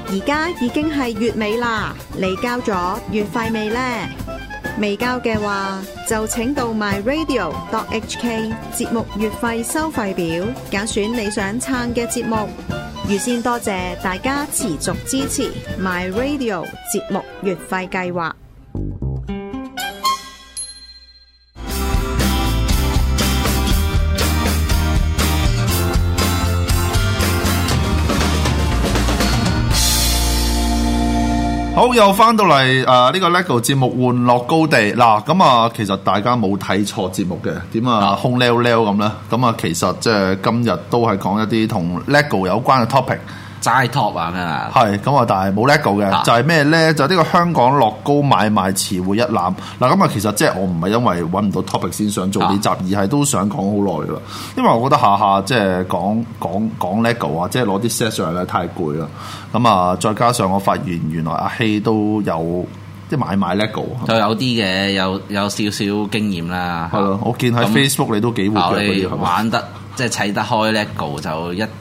而家已經係月尾啦，你交咗月費未呢？未交嘅話，就請到 myradio.hk 節目月費收費表，揀選你想撐嘅節目。預先多謝大家持續支持 myradio 節目月費計劃。 好，又翻到嚟呢個 LEGO 節目玩樂高地嗱，咁啊其實大家冇睇錯節目嘅，點啊空溜溜咁咧？咁啊其實即係今日都係講一啲同 LEGO 有關嘅 topic， 齋 top 啊咩啊？ 係咁啊，但係冇 LEGO 嘅，就係咩咧？就係呢個香港樂高買賣詞彙一覽嗱。咁啊，其實即係我唔係因為揾唔到 topic 先想做呢集，而係都想講好耐噶啦。因為我覺得下下即係講 LEGO 啊，即係攞啲 set 上嚟咧太攰啦。咁啊，再加上我發現原來阿希都有即係買賣 LEGO， 就有啲嘅，有少少經驗啦。 係咯，我見喺 Facebook 你都幾活躍嗰啲， 玩得即係砌得開 LEGO 就一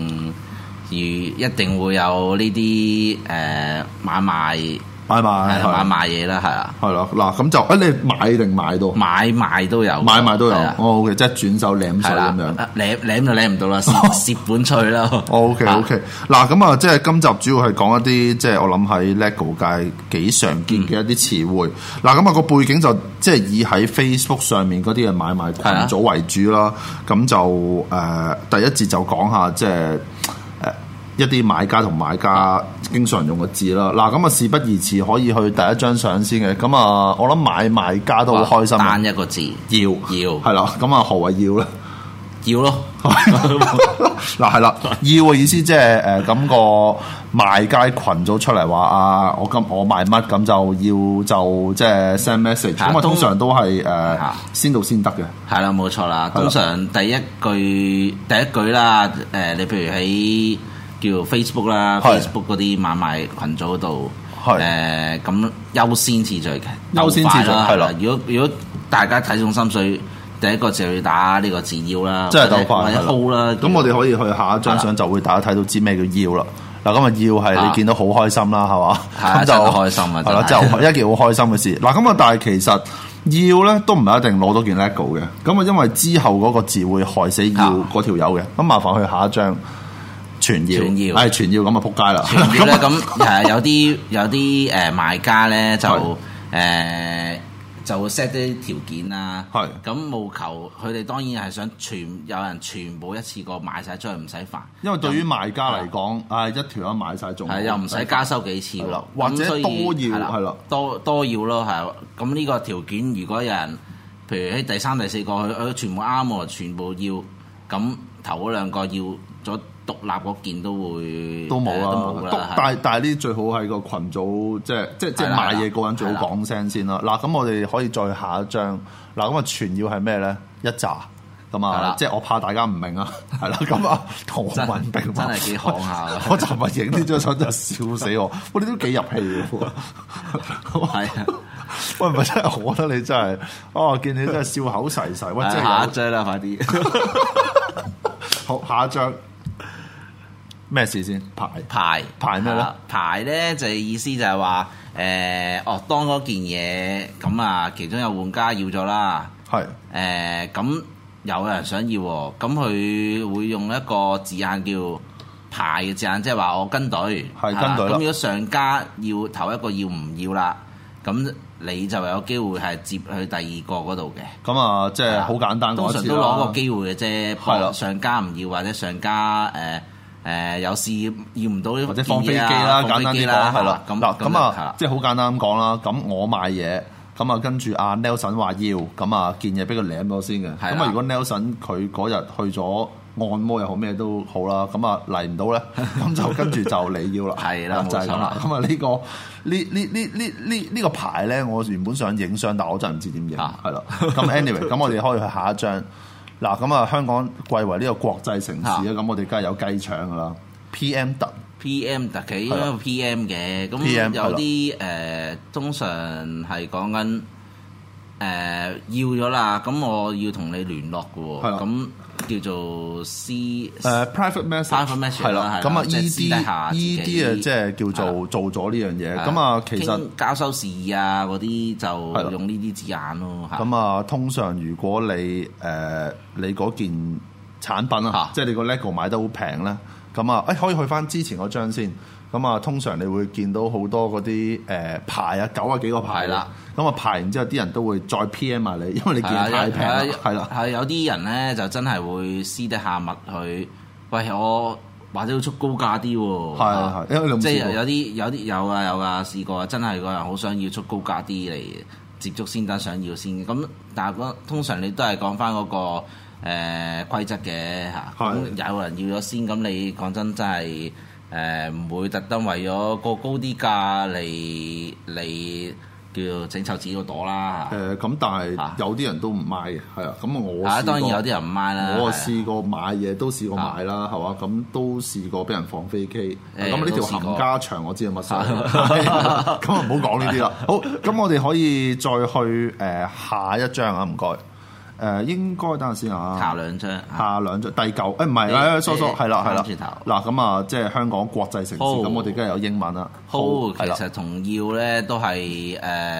定會有呢啲買賣嘢啦，係啊， 係咯，嗱咁就你買定買到？買賣都有，哦 OK， 即係轉手舐水咁樣， 舐就舐唔到啦，蝕本趣啦。 OK， 嗱咁啊，即係今集主要係講一啲即係我諗喺 LEGO 界幾常見嘅一啲詞彙。嗱咁啊個背景就即係以喺 Facebook 上面嗰啲嘅買賣群組為主啦。咁就第一節就講下即係一啲買家同買家經常用嘅字啦，嗱咁啊事不宜遲，可以去第一張相先嘅，咁啊我諗買賣家都好開心， 單一個字要係啦，咁啊何謂要咧？ 要咯， 嗱係啦，要嘅意思即係咁個賣家群組出嚟話啊，我賣乜咁就要就即係 send message，咁啊通常都係先到先得嘅，係啦冇錯啦，通常第一句啦，你譬如喺叫 Facebook 啦 ，Facebook 嗰啲買賣群組度，咁優先次序嘅， 優先次序係啦。 如果大家睇中心水，第一個就要打呢個字要啦， 即係鬥快或者 hold 啦。 咁我哋可以去下一張相，就會大家睇到知咩叫要啦。嗱，咁啊要係你見到好開心啦，係嘛？咁就開心啊， 係啦，即係一件好開心嘅事。嗱，咁啊，但係其實要咧都唔係一定攞到件 LEGO 嘅。咁啊，因為之後嗰個字會害死要嗰條友嘅。咁麻煩去下一張。全要，全要咁啊！仆街啦！ 全要咧，咁有啲賣家咧就會 set 啲條件啦。係咁務求佢哋當然係想有人全部一次過買晒出去唔使煩。 因為對於賣家嚟講，一條友買晒仲係又唔使加收幾次咯， 或者多要係啦， 多要咯係。咁呢個條件如果有人譬如喺第三、第四個佢全部啱喎，全部要咁頭嗰兩個要咗。獨立嗰件都冇啦， 但係呢最好係個群組，即係賣嘢嗰人最好講聲先啦。嗱，咁我哋可以再下一張。嗱，咁啊全要係咩咧？一紮咁啊，即係我怕大家唔明啊，係啦。咁啊，同我文並真係幾行下㗎。 我尋日影呢張相真係笑死我，我哋都幾入戲嘅。 係啊， 喂，唔係真係，我覺得你真係，見你真係笑口噬噬。喂， 下一張啦，快啲。 好，下一張。咩事先？牌咩咧？ 牌咧就意思就係話當嗰件嘢咁啊，其中有玩家要咗啦。係咁有人想要喎，咁佢會用一個字眼叫牌嘅字眼，即係話我跟隊係跟隊。咁如果上家要頭一個要唔要啦，咁你就有機會係接去第二個嗰度嘅。咁啊，即係好簡單。通常都攞個機會嘅啫。係啦，上家唔要或者上家有事要唔到或者放飛機啦，簡單啲講係啦。咁啊，即係好簡單咁講啦。咁我買嘢，咁啊跟住阿 Nelson 話要，咁啊件嘢俾佢舐咗先嘅。咁啊如果 Nelson 佢嗰日去咗按摩又好咩都好啦，咁啊嚟唔到咧，咁就跟住就你要啦。係啦，就係咁啦。咁啊呢個牌咧，我原本想影相，但我真係唔知點影。係啦。咁 anyway，咁我哋可以去下一張。嗱，咁啊，香港貴為呢個國際城市啊，咁我哋梗係有雞腸噶啦。PM 特其實應該 PM 嘅，咁有啲通常係講緊要咗啦，咁我要同你聯絡嘅喎，咁叫做 private message 係啦，咁啊依啲啊即係叫做做咗呢樣嘢，咁啊其實交收事宜啊嗰啲就用呢啲字眼咯。 咁啊通常如果你嗰件產品啊，即係你個 LEGO 買得好平咧，咁啊可以去翻之前嗰張先。咁啊，通常你會見到好多嗰啲牌啊，90幾個牌啦。咁啊排完之後，啲人都會再 PM 埋你，因為你見太平啦。係啦， 係有啲人咧就真係會私底下密去，喂我或者要出高價啲喎。 係，因為即係有啲有㗎試過，真係個人好想要出高價啲嚟接觸先得，想要先。咁但係通常你都係講翻嗰個規則嘅嚇。咁有人要咗先，咁你講真係。唔會特登為咗個高啲價嚟叫整臭自己個朵啦。 咁但係有啲人都唔買嘅，係啊。咁我當然有啲人唔買啦。 我試過買嘢，都試過買啦，係嘛？咁都試過俾人放飛機。咁呢條冚家祥我知係乜事。咁啊唔好講呢啲啦。好，咁我哋可以再去下一張啊，唔該。應該等陣先啊， 下兩張第9唔係疏係啦。嗱咁啊，即係香港國際城市，咁我哋梗係有英文啦。 Hold 其實同要咧都係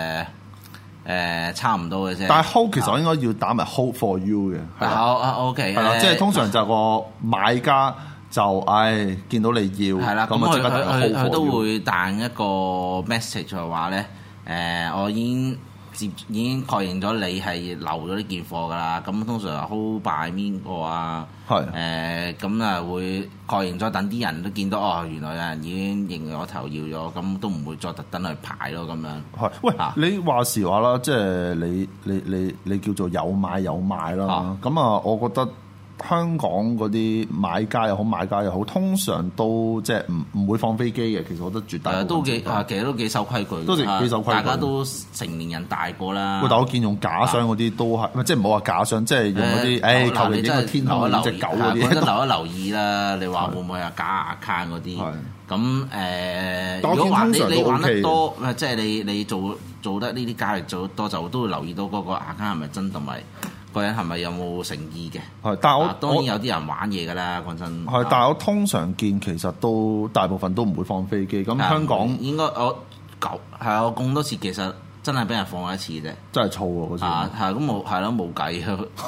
差唔多嘅啫。 但係 Hold 其實我應該要打埋 Hold for you 嘅。 OK 係啦，即係通常就個買家就見到你要係啦，咁佢都會彈一個 message 就話咧我已經確認咗你係留咗呢件貨㗎啦，咁通常 hold by 邊個啊？咁啊會確認咗，等啲人都見到原來有人已經認咗頭要咗，咁都唔會再特登去排咯咁樣。 喂，你話時話啦，即係你叫做有買有賣啦，咁我覺得。香港嗰啲買家又好買家又好，通常都即係唔會放飛機嘅。其實我覺得絕大部分其實都幾守規矩， 都幾守規矩。 大家都成年人大個啦。 但我見用假相嗰啲都係，即係唔好話假相，即係用嗰啲求其影個天空隻狗嗰啲。 覺得留意啦，你話會唔會係假 account 嗰啲？咁如果你玩得多，即係你做得呢啲交易做得多，就都會留意到嗰個 account 係咪真同埋。個人係咪有冇誠意嘅？ 但係我當然有啲人玩嘢㗎啦，講真。 但係我通常見其實都大部分都唔會放飛機。咁香港應該我咁多次，其實真係俾人放過一次啫。 真係燥喎嗰次。 咁冇計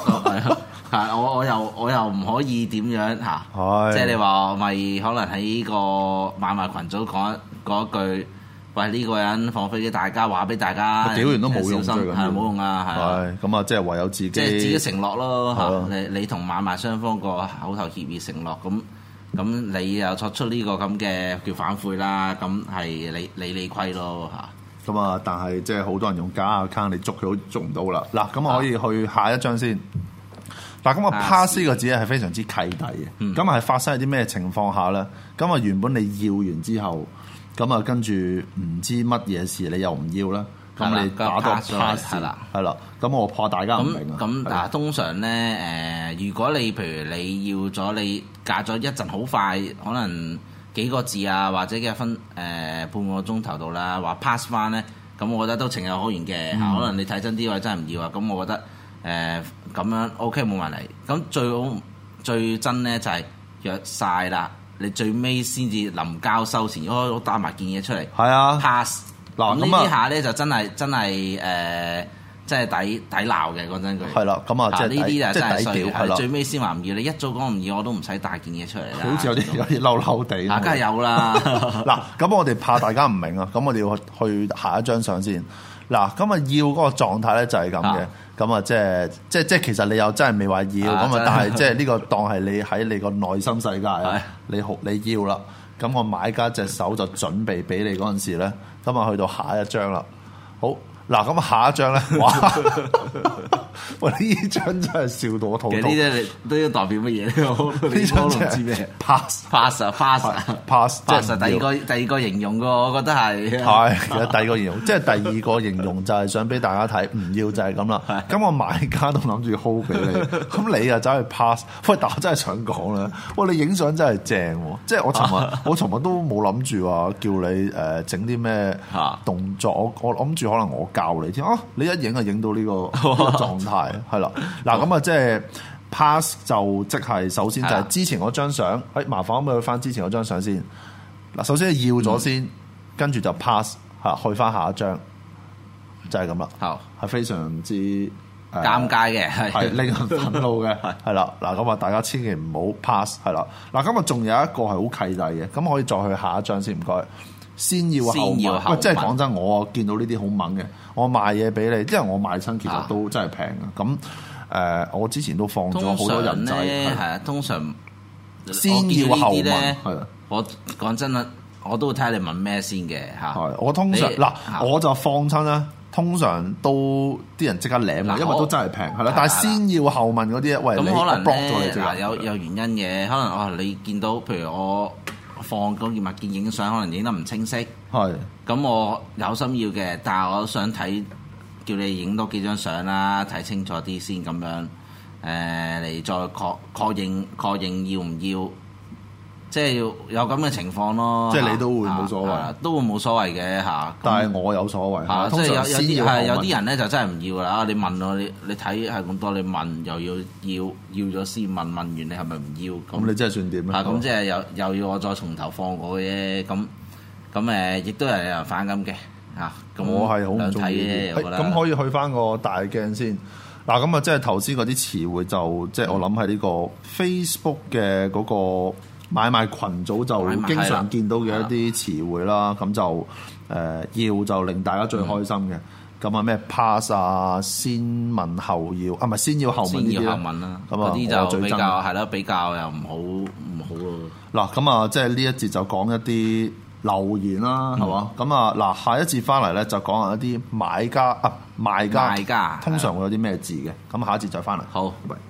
我又唔可以點樣即係你話咪可能喺呢個買賣群組講一句。喂，呢個人放飛機，大家話俾大家， 屌完都冇用， 係冇用啊，係。 咁啊，即係唯有自己承諾咯，你同買賣雙方個口頭協議承諾，咁你又作出呢個咁嘅叫反悔啦，咁係你虧咯嚇。 咁啊，但係即係好多人用假 account，你捉佢都捉唔到啦。嗱，咁我可以去下一張先。嗱，咁啊 pass 呢個字係非常之契弟嘅。咁係發生喺啲咩情況下咧？咁啊原本你要完之後。咁啊，跟住唔知乜嘢事，你又唔要啦。咁你打個 pass 係啦。咁我怕大家唔明啊。 咁嗱，通常咧如果你譬如你要咗，你隔咗一陣好快，可能幾個字啊，或者幾分半個鐘頭到啦，話 pass 翻咧，咁我覺得都情有可原嘅。可能你睇真啲，或者真係唔要啊。咁我覺得咁樣 OK 冇問題。咁最真咧就係約晒啦。你最尾先至臨交收前，我打埋件嘢出嚟。 係啊 ，pass。嗱咁呢下咧就真係抵鬧嘅，講真句。 係啦，咁啊，即係呢啲就真係衰。 係最尾先話唔要，你一早講唔要，我都唔使帶件嘢出嚟啦。 好似有啲嬲嬲地。 梗係有啦。 嗱，咁我哋怕大家唔明啊，咁我哋要去下一張相先。嗱，咁啊要嗰個狀態咧就係咁嘅。咁啊，即係其實你又真係未話要咁啊，但係即係呢個當係你喺你個內心世界啊，你要啦。咁我買家隻手就準備俾你嗰陣時咧，咁啊去到下一張啦。好。嗱，咁下一張咧，哇！喂，呢張真係笑到我肚痛。 其實呢啲都要代表乜嘢咧？ 呢張真係唔知咩 pass， 即係第二個形容嘅，我覺得係。 其實第二個形容，即係第二個形容就係想俾大家睇，唔要就係咁啦。咁我買家都諗住 hold 俾你，咁你又走去 pass。喂，但我真係想講咧，喂，你影相真係正喎！即係我尋日都冇諗住話叫你整啲咩動作，我諗住可能我教你添你一影就影到呢個狀態，係啦。嗱咁啊，即係 pass 就即係首先就係之前嗰張相，麻煩可唔可以去翻之前嗰張相先？嗱，首先要咗先，跟住就 pass 去翻下一張，就係咁啦。 好， 係非常之尷尬嘅， 係令人憤怒嘅，係啦。嗱，咁啊，大家千祈唔好 pass 係啦。嗱，今日仲有一個係好契弟嘅，咁可以再去下一張先，唔該。先要後問，喂，即係講真，我見到呢啲好猛嘅，我賣嘢俾你，因為我賣親其實都真係平嘅。咁我之前都放咗好多人仔， 係啊，通常先要後問，係啊。 我講真啦，我都會睇下你問咩先嘅嚇。 係，我通常我就放親啦。通常都啲人即刻舐啊，因為都真係平，係啦。但係先要後問嗰啲，喂， 咁可能 block 咗你嗱，有原因嘅，可能你見到譬如我放嗰件物件影相，可能影得唔清晰，係。咁我有心要嘅，但係我想睇，叫你影多幾張相啦，睇清楚啲先咁樣，嚟再確認要唔要。即係有咁嘅情況咯， 即係你都會冇所謂， 都會冇所謂嘅嚇。 但係我有所謂， 即係有啲人咧就真係唔要啦。你問我，你睇係咁多，你問又要咗先問完你係咪唔要？ 咁你真係算點咧？ 咁即係又要我再從頭放過嘅啫。咁亦都係有人反感嘅嚇。 我係好唔中意嘅。咁可以去翻個大鏡先。嗱，咁啊，即係頭先嗰啲詞彙就即係我諗係呢個 Facebook 嘅嗰個買賣群組就經常見到嘅一啲詞彙啦。咁就要就令大家最開心嘅。咁啊咩 pass 啊，先問後要啊，唔係先要後問呢啲先要後問啦。咁啊，嗰啲就比較係啦，比較又唔好咯。 嗱，咁啊，即係呢一節就講一啲留言啦，係嘛？咁啊，嗱，下一節翻嚟咧就講下一啲賣家，通常會有啲咩字嘅。咁下一節再翻嚟。 好， 拜拜。